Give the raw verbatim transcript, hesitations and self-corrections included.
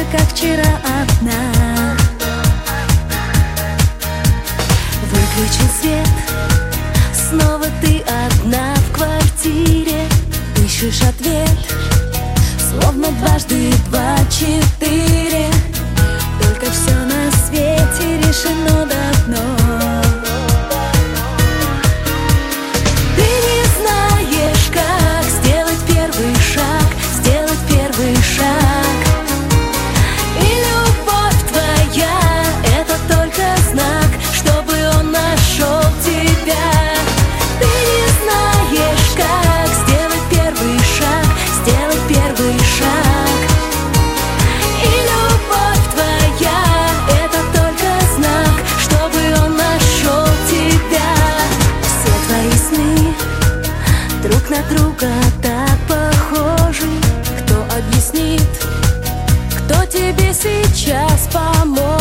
как вчера одна. Выключил свет, снова ты одна в квартире. Ищешь ответ, словно дважды два четыре. Только все на свете решено давно. Ты не знаешь, как сделать первый шаг, сделать первый шаг. И любовь твоя — это только знак, чтобы он нашел тебя. Ты не знаешь, как сделать первый шаг, сделать первый шаг. И любовь твоя — это только знак, чтобы он нашел тебя. Все твои сны друг на друга так похожи. Кто объяснит, кто тебе сейчас поможет?